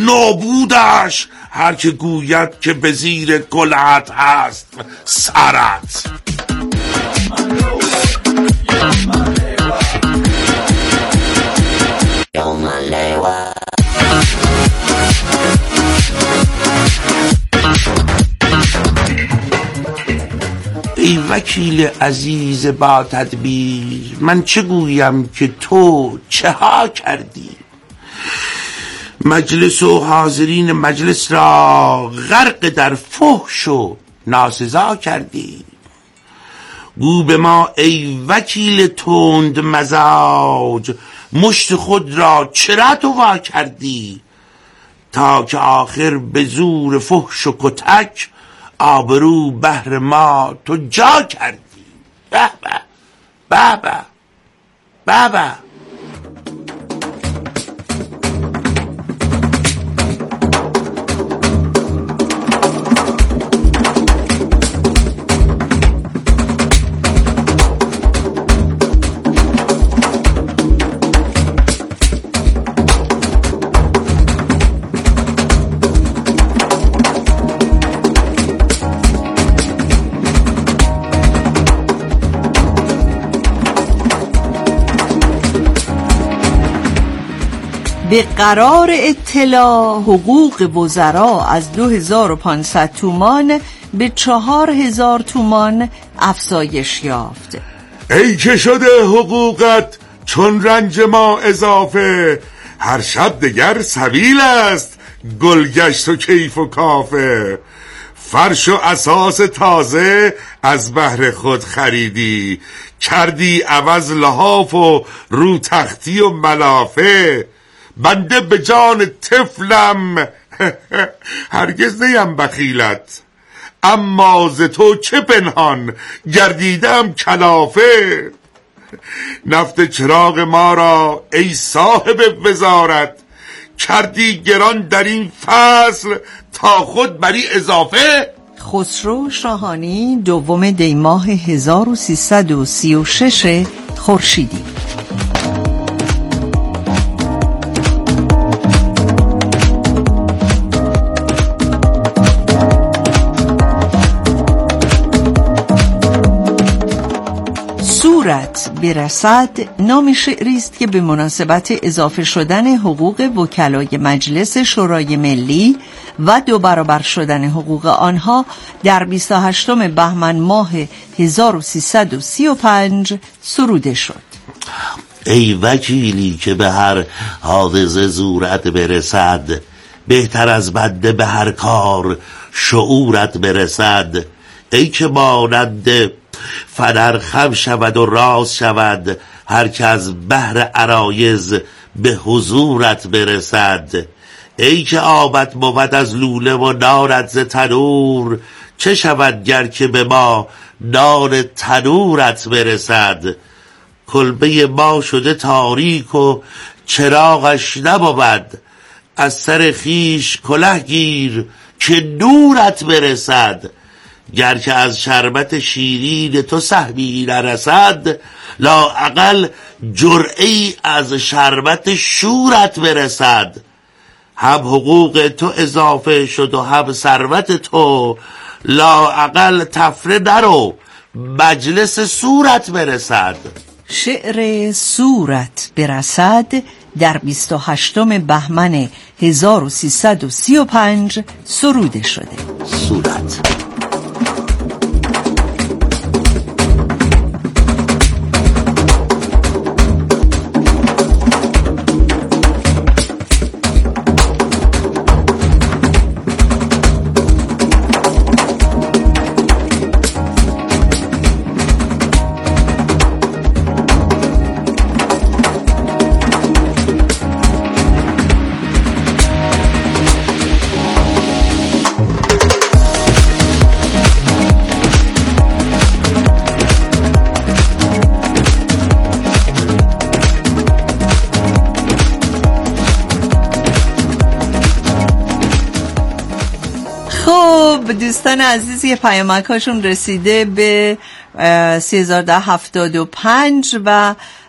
نابودش هر که گوید که به زیر کلهت هست سرت. ای وکیل عزیز با تدبیر، من چه گویم که تو چه ها کردی؟ مجلس و حاضرین مجلس را غرق در فحش و ناسزا کردی. گو به ما ای وکیل تند مزاج، مشت خود را چرا تو وا کردی؟ تا که آخر به زور فحش و کتک آبرو بهر ما تو جا کردی. به به به به به به. به قرار اطلاع حقوق وزراء از 2500 تومان به 4000 تومان افزایش یافت. ای که شده حقوقت چون رنج ما اضافه، هر شب دگر سبیل است گلگشت و کیف و کافه. فرش و اساس تازه از بهر خود خریدی، کردی عوض لحاف و رو تختی و ملافه. بنده به جان طفلم هرگز نیم بخیلت، اما ز تو چه پنهان گردیدم کلافه. نفت چراغ ما را ای صاحب وزارت، کردی گران در این فصل تا خود بری اضافه. خسرو شاهانی، 2 دی ماه 1336 خورشیدی. صورت برسد نام شعری است که به مناسبت اضافه شدن حقوق وکلای مجلس شورای ملی و 2 برابر شدن حقوق آنها در 28 بهمن ماه 1335 سروده شد. ای وکیلی که به هر حادثه زورت برسد، بهتر از بنده به هر کار شعورت برسد. ای که مانند فدر خم شود و راز شود، هر که از بحر عرایض به حضورت برسد. ای که آبت بود از لوله و نارت ز تنور، چه شود گر که به ما نار تنورت برسد. کلبه ما شده تاریک و چراغش نبود، از سر خیش کله گیر که نورت برسد. گر که از شربت شیرین تو سهمی نرسد، لااقل جرعه‌ای از شربت شورت برسد. هم حقوق تو اضافه شد و هم ثروت تو، لااقل تفره درو مجلس صورت برسد. شعر صورت برسد در 28 بهمن 1335 سروده شده. صورت دوستان عزیزی پیامک هاشون رسیده به 3075 و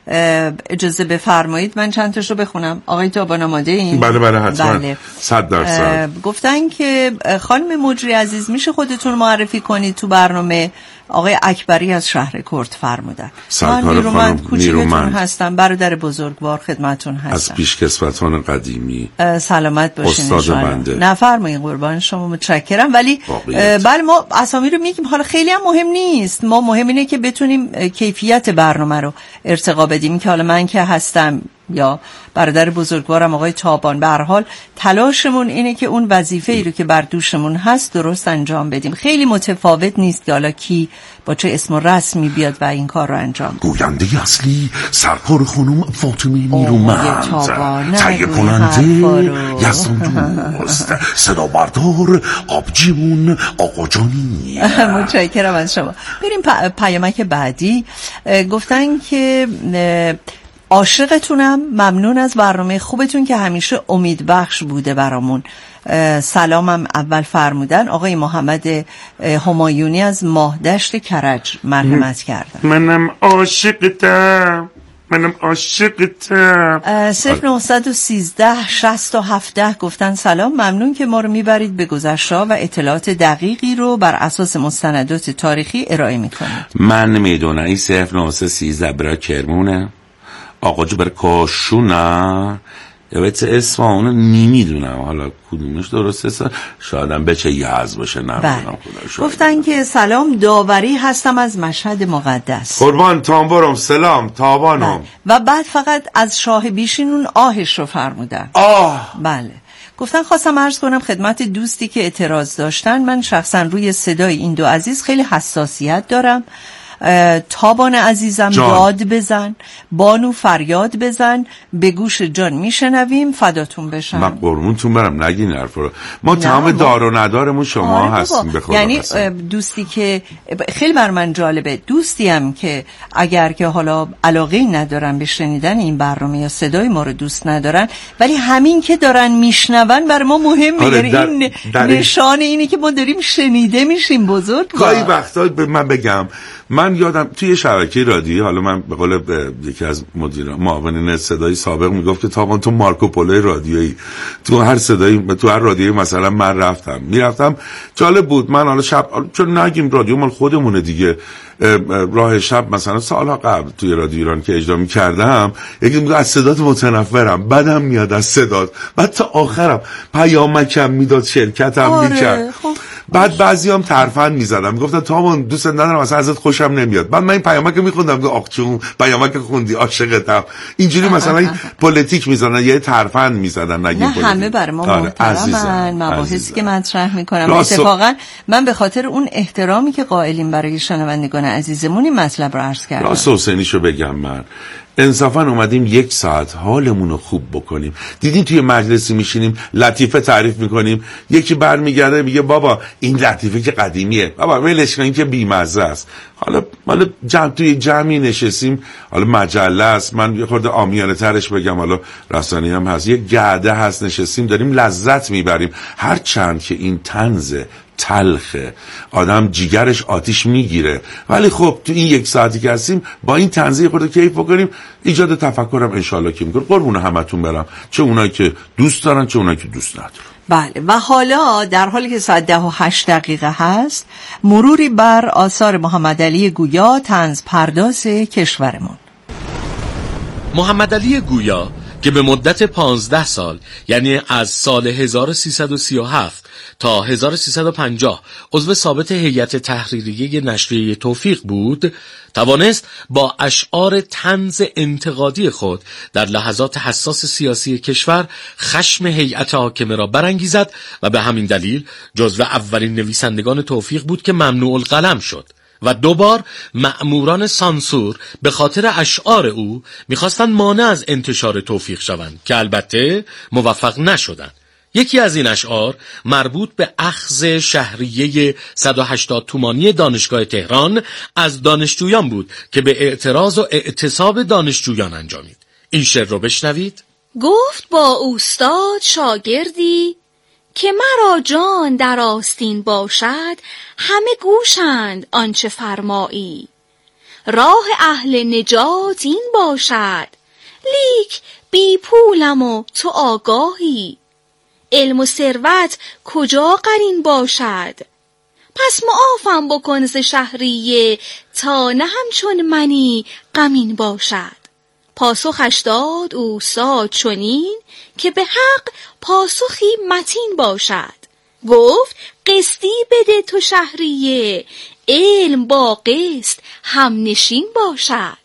اجازه بفرمایید من چند تاشو بخونم. آقای تابان آماده این؟ بله حتما. 100%. گفتن که خانم مجری عزیز میشه خودتون معرفی کنید تو برنامه؟ آقای اکبری از شهر کرد فرمودن. من نیرومند کوچیکتون هستم، برادر بزرگوار خدمتون هستم. از پیشکسوتان قدیمی. سلامت باشین. استاد بنده. نفرمایید قربان شما، متشکرم. ولی بله ما اسامی رو میگیم، حالا خیلی هم مهم نیست، ما مهم اینه که بتونیم کیفیت برنامه رو ارتقا بدیم، که حالا من که هستم یا برادر بزرگوارم آقای تابان، به هر حال تلاشمون اینه که اون وظیفه ای رو که بر دوشمون هست درست انجام بدیم. خیلی متفاوت نیست که حالا کی با چه اسم و رسمی بیاد و این کار رو انجام بده. گوینده اصلی سرکار خانم فاطمه نیرومند، تهیه کننده یزدان دوست، صدا بردار آبجیمون آقا جانی. متشکرم از شما. بریم پیامک بعدی. گفتن که عاشقتونم، ممنون از برنامه خوبتون که همیشه امیدبخش بوده برامون. سلامم اول فرمودن آقای محمد همایونی از ماهدشت کرج مرحمت کردن. منم عاشقتم 0913 60 گفتن سلام، ممنون که ما رو میبرید به گذشته‌ها و اطلاعات دقیقی رو بر اساس مستندات تاریخی ارائه میکنید. من میدونم این 0913 برای کرمونه، آقا جو بر کاشونه، یا بیت اسم اونو نمیدونم حالا کدومش درسته، شایدم بچه یعز باشه، نمیدونم. گفتن که سلام، داوری هستم از مشهد مقدس. قربان تانبارم، سلام تابانم. و بعد فقط از شاه بیشینون آهش رو فرمودن. بله. گفتن خواستم عرض کنم خدمت دوستی که اعتراض داشتن، من شخصا روی صدای این دو عزیز خیلی حساسیت دارم. تابان عزیزم داد بزن، بانو فریاد بزن، به گوش جان میشنویم، فداتون بشم. من قربونتون برم، نگین حرف رو. ما تمام دار و ندارمون شما هستیم به خدا. یعنی دوستی که خیلی بر من جالبه، دوستی هم که اگر که حالا علاقه ندارن به شنیدن این برنامه یا صدای ما رو دوست ندارن، ولی همین که دارن میشنون بر ما مهمه. یعنی این نشان اینه که ما داریم شنیده میشیم. بزرگ گاهی وقتا من بگم، من یادم توی شبکه رادیویی، حالا من به قول یکی از معاونین صدایی سابق میگفت که تابان تو مارکوپولوی رادیویی، تو هر رادیویی مثلا من میرفتم جالب بود. من حالا شب، چون نگیم رادیو مال خودمونه دیگه، راه شب مثلا سالها قبل توی رادیو ایران که اجرا می‌کردم، یکی میگه از صدات متنفرم، بدم میاد از صدات، بعد تا آخرم پیامکم میداد، شرکتم میکرد. بعد بعضیام ترفند میزدم، میگفتن تابان دوست ندارم، مثلا ازت خوشم نمیاد. بعد من این پیامک میخوندم که آخ چون پیامک خوندی عاشقتم، اینجوری مثلا پلیتیک میزنن یا ترفند میزدن. نه همه برای ما محترمن، مباحثی که مطرح میکنم. اتفاقا من به خاطر اون احترامی که قائلیم برای شنوندگان عزیزمون این مطلب رو عرض کردم. راست حسینیشو بگم، من انصافا اومدیم 1 ساعت حالمون رو خوب بکنیم. دیدین توی مجلسی میشینیم لطیفه تعریف میکنیم، یکی برمیگرده میگه بابا این لطیفه که قدیمیه، بابا ولش کن این که بیمزه است. حالا توی جمعی نشستیم، حالا مجله است، من یه خورده عامیانه ترش بگم، حالا رسانه‌ای هم هست، یه گرده هست، نشستیم داریم لذت میبریم. هر چند که این طنز تلخه، آدم جیگرش آتیش میگیره، ولی خب تو این 1 ساعتی که هستیم با این طنزی خود کیف بکنیم، ایجاد تفکرم انشالله که میکنه. قربون همتون برم، چه اونایی که دوست دارن چه اونایی که دوست ندارن. بله. و حالا در حالی که ساعت 10:08 هست، مروری بر آثار محمد علی گویا، طنز پرداز کشورمون. محمد علی گویا که به مدت 15 سال، یعنی از سال 1337 تا 1350 عضو ثابت هیئت تحریریه نشریه توفیق بود، توانست با اشعار طنز انتقادی خود در لحظات حساس سیاسی کشور خشم هیئت حاکمه را برانگیزد و به همین دلیل جزو اولین نویسندگان توفیق بود که ممنوع القلم شد و 2 بار مأموران سانسور به خاطر اشعار او می‌خواستند مانع از انتشار توفیق شوند که البته موفق نشدند. یکی از این اشعار مربوط به اخذ شهریه 180 تومانی دانشگاه تهران از دانشجویان بود که به اعتراض و اعتصاب دانشجویان انجامید. این شعر رو بشنوید. گفت با استاد شاگردی که مرا جان در آستین باشد، همه گوشند آنچه فرمایی. راه اهل نجات این باشد. لیک بی پولم و تو آگاهی، علم و ثروت کجا قرین باشد. پس معافم بکن ز شهریه، تا نه همچون منی غمین باشد. پاسخش داد اوستاد چنین، که به حق پاسخی متین باشد. گفت قسطی بده تو شهریه، علم با قسط هم نشین باشد.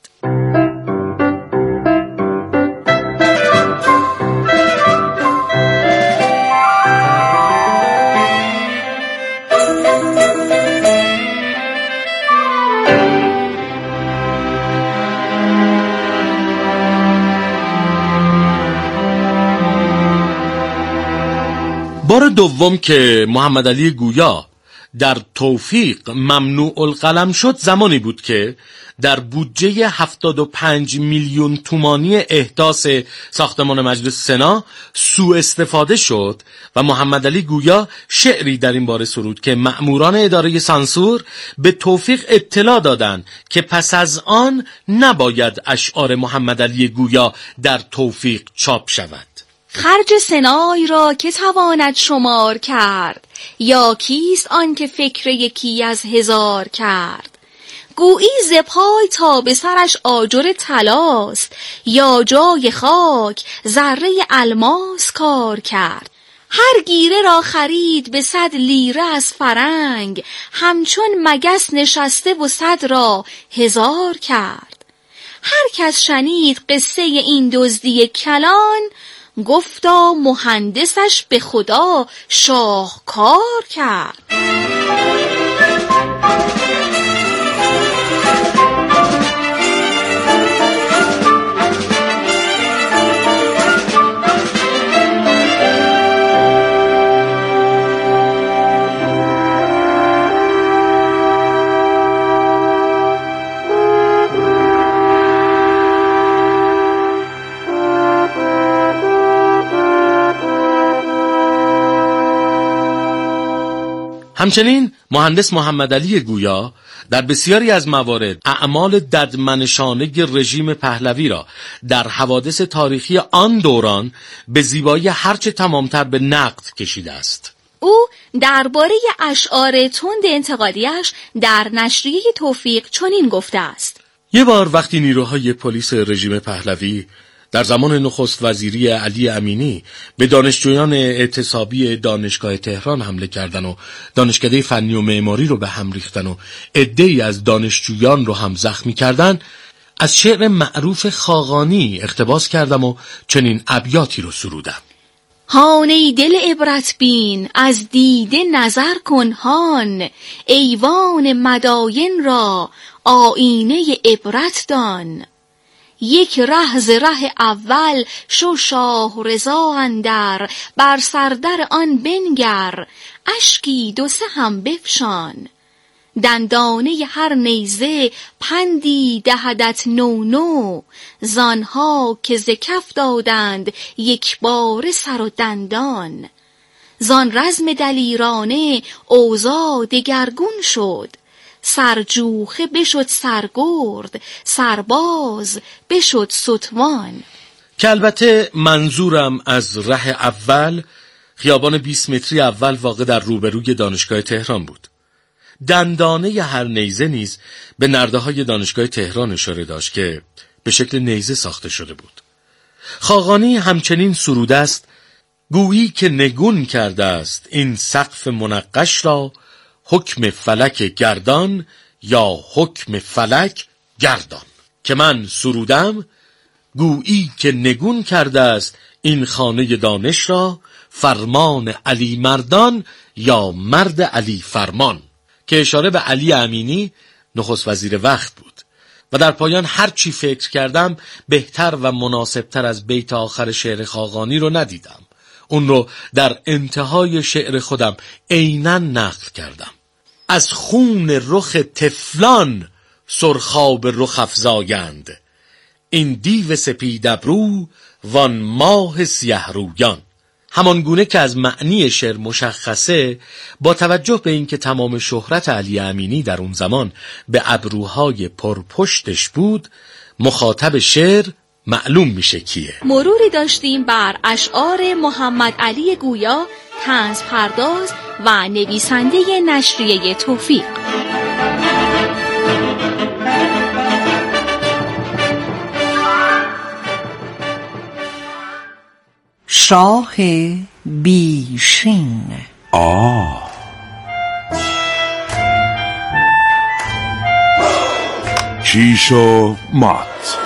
بار دوم که محمد علی گویا در توفیق ممنوع القلم شد زمانی بود که در بودجه 75 میلیون تومانی احداث ساختمان مجلس سنا سوء استفاده شد و محمد علی گویا شعری در این باره سرود که مأموران اداره سانسور به توفیق اطلاع دادند که پس از آن نباید اشعار محمد علی گویا در توفیق چاپ شود. خرج سنای را که تواند شمار کرد، یا کیست آن که فکر یکی از هزار کرد. گویی ز پای تا به سرش آجر طلاست، یا جای خاک ذره الماس کار کرد. هر گیره را خرید به 100 لیره از فرنگ، همچون مگس نشسته و 100 را 1000 کرد. هر کس شنید قصه این دزدی کلان، گفتا مهندسش به خدا شاهکار کرد. همچنین مهندس محمد علی گویا در بسیاری از موارد اعمال ددمنشانه رژیم پهلوی را در حوادث تاریخی آن دوران به زیبایی هرچه تمامتر به نقد کشیده است. او درباره اشعار تند انتقادیش در نشریه توفیق چنین گفته است: یه بار وقتی نیروهای پلیس رژیم پهلوی در زمان نخست وزیری علی امینی به دانشجویان اعتصابی دانشگاه تهران حمله کردن و دانشکده فنی و معماری رو به هم ریختن و عده‌ای از دانشجویان رو هم زخمی کردن، از شعر معروف خاقانی اقتباس کردم و چنین ابیاتی رو سرودم: هان ای دل عبرت بین، از دیده نظر کن هان، ایوان مداین را آینه عبرت دان. یک ره ز ره اول شو شاه رضا اندر، بر سردر آن بنگر اشکی 2-3 هم بفشان. دندانه هر نیزه پندی دهدت نو، زانها که ز کف دادند یک بار سر و دندان. زان رزم دلیرانه اوضاع دگرگون شد، سرجوخه بشد سرگرد، سرباز بشد ستوان. که البته منظورم از ره اول خیابان 20 متری اول واقع در روبروی دانشگاه تهران بود. دندانه هر نیزه نیز به نرده‌های دانشگاه تهران اشاره داشت که به شکل نیزه ساخته شده بود. خاقانی همچنین سروده است: گویی که نگون کرده است این سقف منقش را، حکم فلک گردان یا حکم فلک گردان. که من سرودم: گویی که نگون کرده است این خانه دانش را، فرمان علی مردان یا مرد علی فرمان. که اشاره به علی امینی نخست وزیر وقت بود. و در پایان هر چی فکر کردم بهتر و مناسبتر از بیت آخر شعر خاقانی رو ندیدم. اون رو در انتهای شعر خودم عیناً نقل کردم: از خون رخ طفلان سرخاب رخ افزایند، این دیو سپید ابرو وان ماه سیه رویان. همانگونه که از معنی شعر مشخصه، با توجه به اینکه تمام شهرت علی امینی در اون زمان به ابروهای پرپشتش بود، مخاطب شعر معلوم میشه کیه. مروری داشتیم بر اشعار محمد علی گویا، طنز پرداز و نویسنده نشریه توفیق. شاه بیشین. کیش و مات.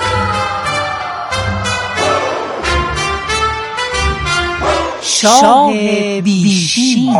شاه بیشین.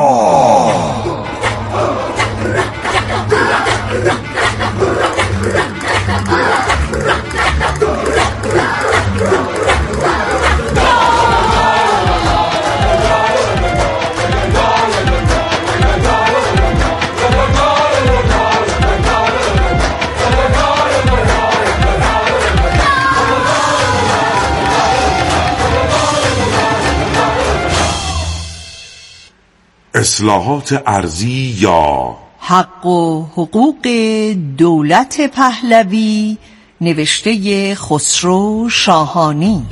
اصلاحات ارضی یا حق و حقوق دولت پهلوی، نوشته خسرو شاهانی.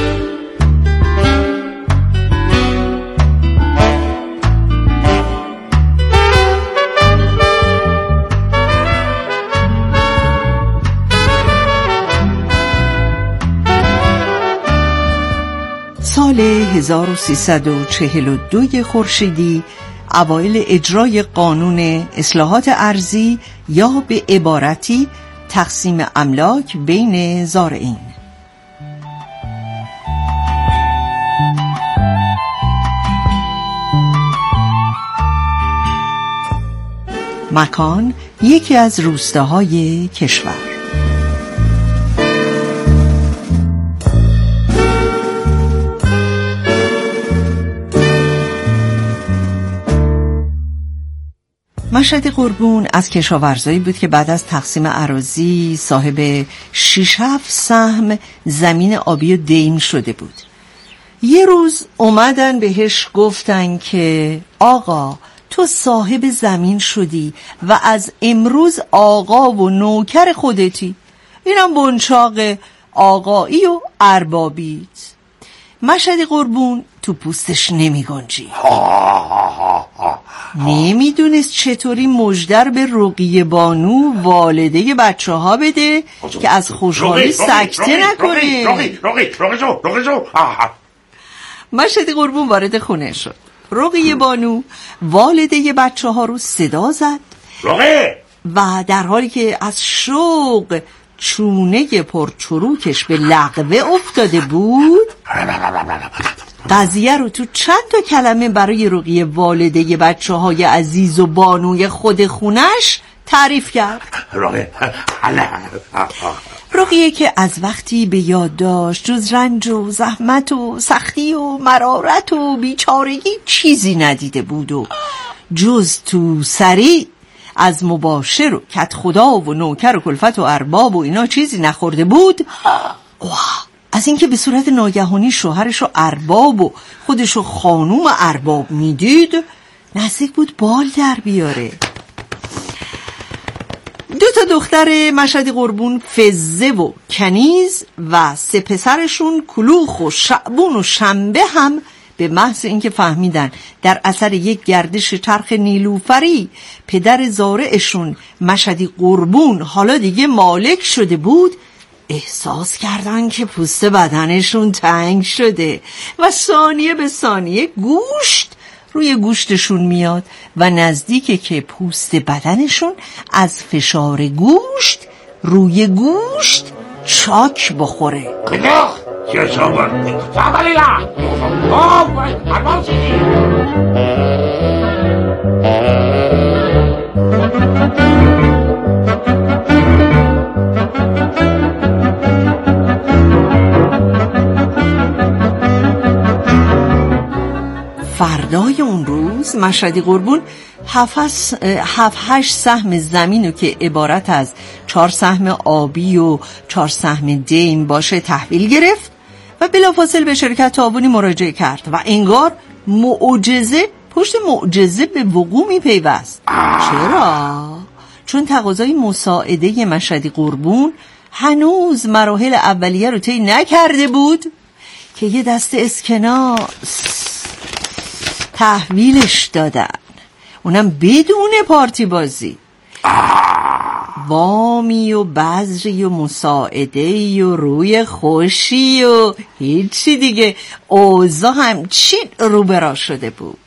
سال 1342 خورشیدی، اوایل اجرای قانون اصلاحات ارضی یا به عبارتی تقسیم املاک بین زارعین. مکان یکی از روستاهای کشور. مشهد قربون از کشاورزایی بود که بعد از تقسیم اراضی صاحب 6-7 سهم زمین آبی و دیم شده بود. یه روز اومدن بهش گفتن که آقا تو صاحب زمین شدی و از امروز آقا و نوکر خودتی، اینم بنچاق آقایی و اربابیت. مشهد قربون تو پوستش نمی گنجید. نمیدونست چطوری مژدر به رقیه بانو والده بچه ها بده که از خوشحالی سکته نکنه. مشهد قربون وارد خونه شد. رقیه بانو والده بچه ها رو صدا زد و در حالی که از شوق چونه پرچروکش به لغوه افتاده بود، قضیه رو تو چند تا کلمه برای رقیه والده بچه های عزیز و بانوی خود خونش تعریف کرد. رقیه که از وقتی به یاد داشت جز رنج و زحمت و سختی و مرارت و بیچارگی چیزی ندیده بود و جز تو سری از مباشر و کت خدا و نوکر و کلفت و ارباب و اینا چیزی نخورده بود، از اینکه به صورت ناگهانی شوهرشو ارباب و خودشو خانوم ارباب میدید نزدیک بود بال در بیاره. 2 دختر مشهد قربون، فزه و کنیز، و 3 پسرشون کلوخ و شعبون و شنبه هم به محض اینکه فهمیدن در اثر یک گردش چرخ نیلوفری پدر زارعشون مشهدی قربون حالا دیگه مالک شده بود، احساس کردن که پوست بدنشون تنگ شده و ثانیه به ثانیه گوشت روی گوشتشون میاد و نزدیکه که پوست بدنشون از فشار گوشت روی گوشت چاک بخوره. فردای اون روز مشهدی قربون 7-8 سهم زمینو که عبارت از 4 سهم آبی و 4 سهم دیم باشه تحویل گرفت و بلافاصله به شرکت تاوانی مراجعه کرد و انگار معجزه پشت معجزه به وقوع می‌پیوست. چرا؟ چون تقاضای مساعده مشهدی قربون هنوز مراحل اولیه رو طی نکرده بود که یه دسته اسکناس تحویلش دادن، اونم بدون پارتی بازی. وامی و بذری و مساعده‌ای و روی خوشی و هیچی دیگه. اوضاع همچین روبرا شده بود.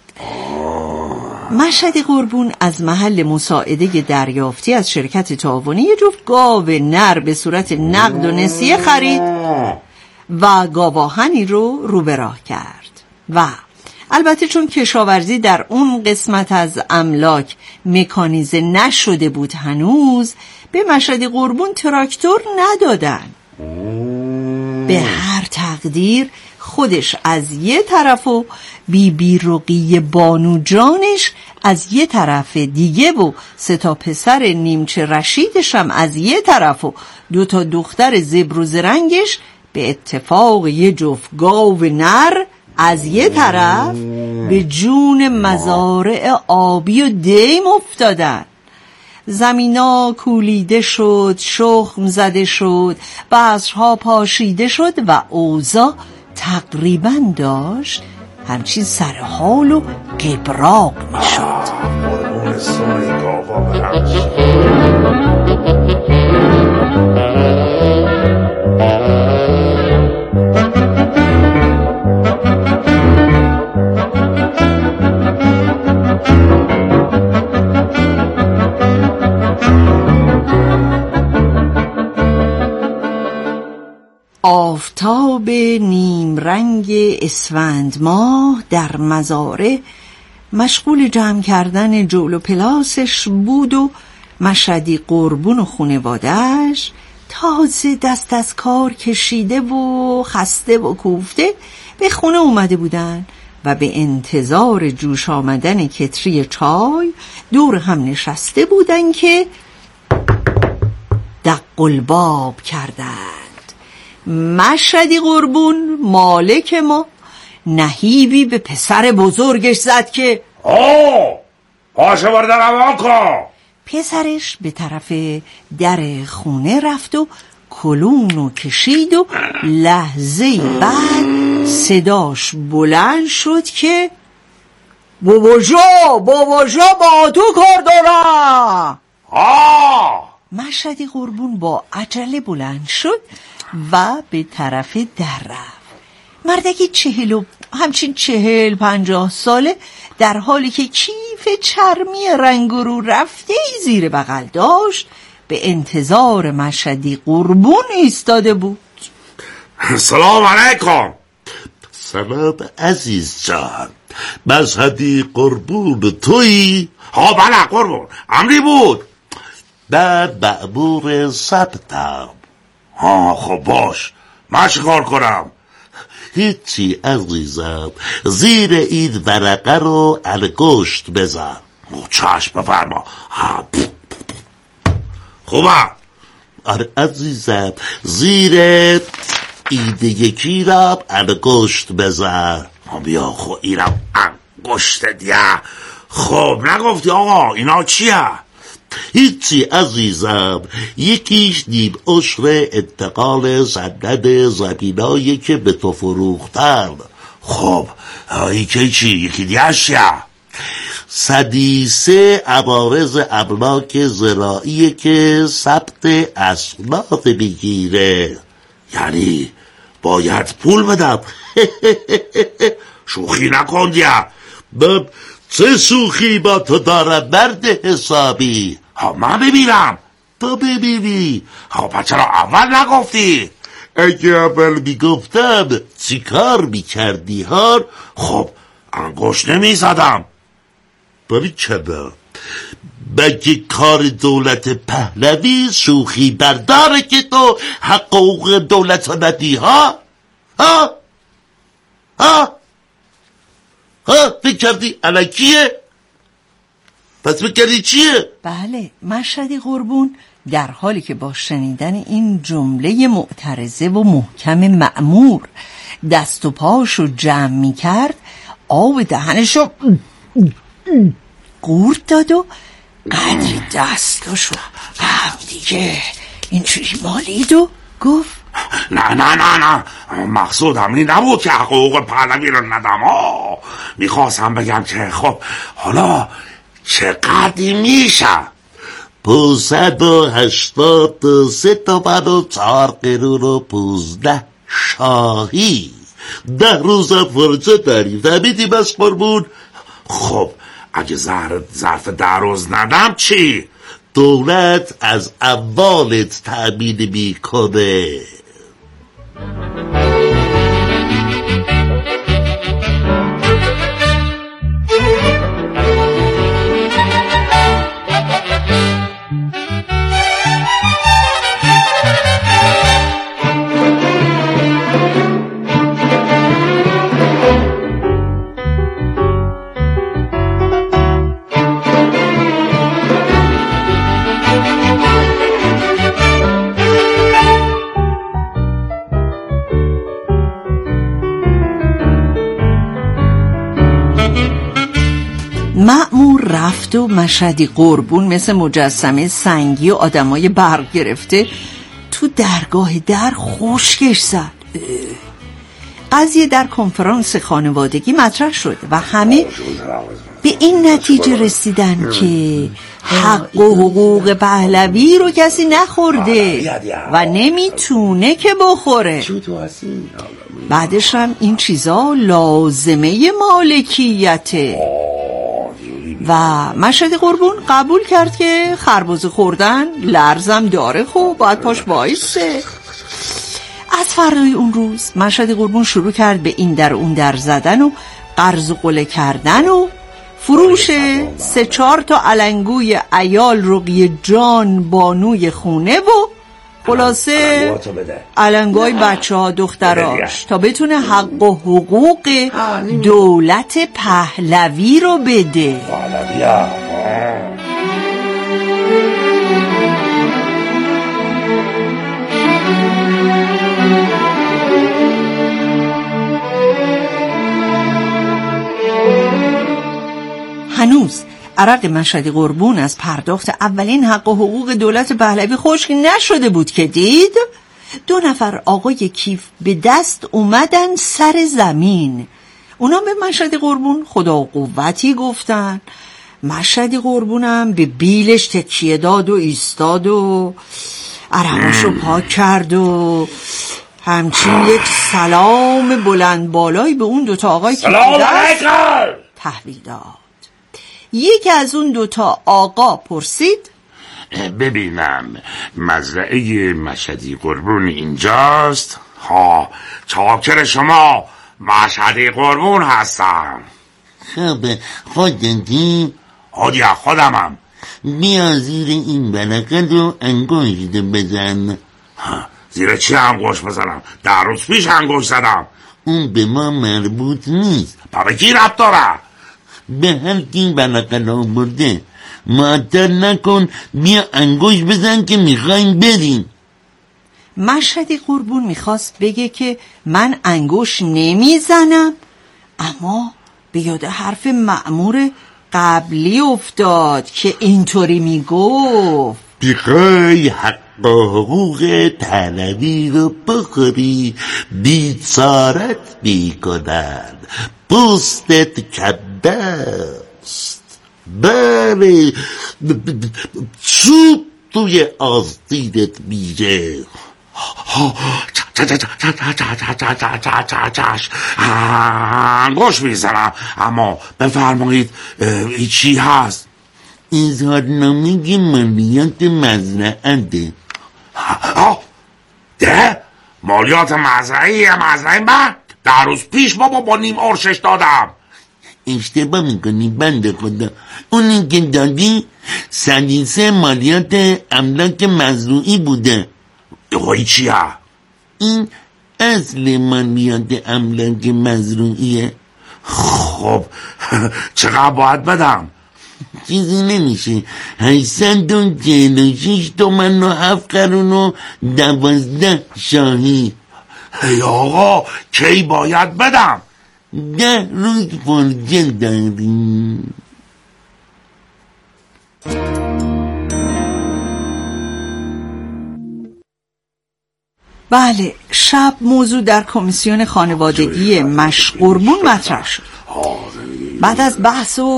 مشهدی قربون از محل مساعده دریافتی از شرکت تاوانی یه جفت گاو نر به صورت نقد و نسیه خرید و گاواهنی رو به راه کرد. و البته چون کشاورزی در اون قسمت از املاک مکانیزه نشده بود هنوز، به مشهدی قربون تراکتور ندادن. به هر تقدیر خودش از یه طرف و بی رقیه بانو جانش از یه طرف دیگه و 3 پسر نیمچه رشیدش هم از یه طرف و 2 دختر زبر و زرنگش به اتفاق یه جفت گاو نر از یه طرف به جون مزارع آبی و دیم افتادن. زمینا کولیده شد، شخم زده شد، بذرها پاشیده شد و اوضاع تقریبا داشت همچین سرحال و قبراق می شد. آفتاب نیم رنگ اسفند ماه در مزارع مشغول جمع کردن جول و پلاسش بود و مشهدی قربون و خانواده‌اش تازه دست از کار کشیده و خسته و کوفته به خونه اومده بودن و به انتظار جوش آمدن کتری چای دور هم نشسته بودن که دق الباب کردند. مشهدی قربون مالک ما نهیبی به پسر بزرگش زد که پاشه برده روان کن. پسرش به طرف در خونه رفت و کلونو کشید و لحظه بعد صداش بلند شد که بابا جا با تو کار دارم. مشهدی قربون با عجله بلند شد و به طرف در رفت. مردکی 40-50 ساله در حالی که کیف چرمی رنگ رو رفته زیر بغل داشت به انتظار مشهدی قربون ایستاده بود. سلام علیکم. سلام عزیز جان، مشهدی قربون تویی؟ بله قربون، امری بود. من مأمور ثبتم. خب باش، من چیکار کنم؟ هیچی عزیزم، زیر این ورقه رو انگشت بزن. چشم بفرما. خوبه؟ آره عزیزم، زیر این یکی رو انگشت بزن. بیا خب اینم انگشت دیگه. خب نگفتی آقا اینا چیه؟ هیچی عزیزم، یکیش نیم عشر انتقال سند زمینایی که به تو فروختن. خب یکی چی؟ یکی دیگه چیه؟ سدیسه عوارض املاک زراعی که ثبت اسناد میگیره. یعنی باید پول بدم؟ شوخی نکن دیگه. من چه شوخی با تو دارم مرد حسابی؟ من ببینم. تو ببینی. پس چرا اول نگفتی؟ اگه اول میگفتم چی کار میکردی ها؟ خب انگشت نمیزدم. باری چرا؟ مگه کار دولت پهلوی شوخی برداره که تو حقوق دولت رو ندی ها؟ فکر کردی الکیه؟ پس فکر کردی چیه؟ بله، مشهدی قربون در حالی که با شنیدن این جمله معترضه و محکم مأمور دست و پاشو جمع میکرد آب دهنشو قورت داد و قدری دستاشو دیگه اینجوری مالید و گفت نه مقصودم این نبود که حقوق پهلوی رو ندم. میخواستم بگم که خب حالا چقدر میشه؟ 583 تومن و 4 قرون و 15 شاهی. 10 روز فرصه داری، فهمیدی بس قربون؟ خب اگه ظرف 10 روز ندم چی؟ دولت از اموالت تأمین میکنه. مأمور رفت و مشهدی قربون مثل مجسمه سنگی و آدمای برق گرفته تو درگاه در خشکش زد. قضیه در کنفرانس خانوادگی مطرح شد و همه به این نتیجه رسیدن که حق و حقوق پهلوی رو کسی نخورده و نمیتونه که بخوره. بعدش هم این چیزا لازمه مالکیته و مشهد قربون قبول کرد که خربزه خوردن لرزم داره، خب باید پاش وایسه. از فردای اون روز مشهد قربون شروع کرد به این در اون در زدن و قرض و قله کردن و فروش 3-4 تا علنگوی عیال رقیه جان بانوی خونه و خلاصه علنگوی بچه ها دختراش تا بتونه حق و حقوق دولت پهلوی رو بده. هنوز عرق مشهدی قربون از پرداخت اولین حق و حقوق دولت پهلوی خشک نشده بود که دید 2 نفر آقای کیف به دست اومدن سر زمین. اونا به مشهدی قربون خدا و قوتی گفتن. مشهدی قربونم به بیلش تکیه داد و ایستاد و عرقاشو پاک کرد و همچین یک سلام بلند بالایی به اون 2 تا آقای کیف تحویل داد. یکی از اون 2 تا آقا پرسید ببینم مزرعه مشهدی قربون اینجاست؟ چاکر شما، مشهدی قربون هستم. خب خودتی؟ خودمم. بیا زیر این بلکت رو انگشت بزن. زیر چی انگشت بزنم؟ 10 روز پیش انگشت زدم. اون به ما مربوط نیست. به کی ربط داره؟ به هر کی بلکت آورده معطل نکن، بیا انگشت بزن که میخوایم بریم. مشهدی قربون میخواست بگه که من انگشت نمیزنم، اما به یاد حرف مأمور قبلی افتاد که اینطوری میگفت بخوای حق و حقوق پهلوی رو بخوری بیچارت میکنن، پوستت کنده است. بله چوب توی آستینت میره. انگشت میزنم، اما بفرمایید این چی هست؟ اظهارنامه مالیات مزرعه. ده؟ مالیات مزرعه من 10 روز پیش بابا با نیم ارشش دادم. اشتباه میکنی بنده خدا، اونی که دادی 103 مالیات املاک مزروعی بوده. این چیه؟ این اصل مالیات املاک مزروعیه. خب چقدر باید بدم؟ چیزی نمیشه، 846 تومن و 7 قرون و 12 شاهی. ای آقا کی باید بدم؟ ده روز فرجه داریم. بله، شب موضوع در کمیسیون خانوادگی مشقربون مطرح شد. بعد از بحث و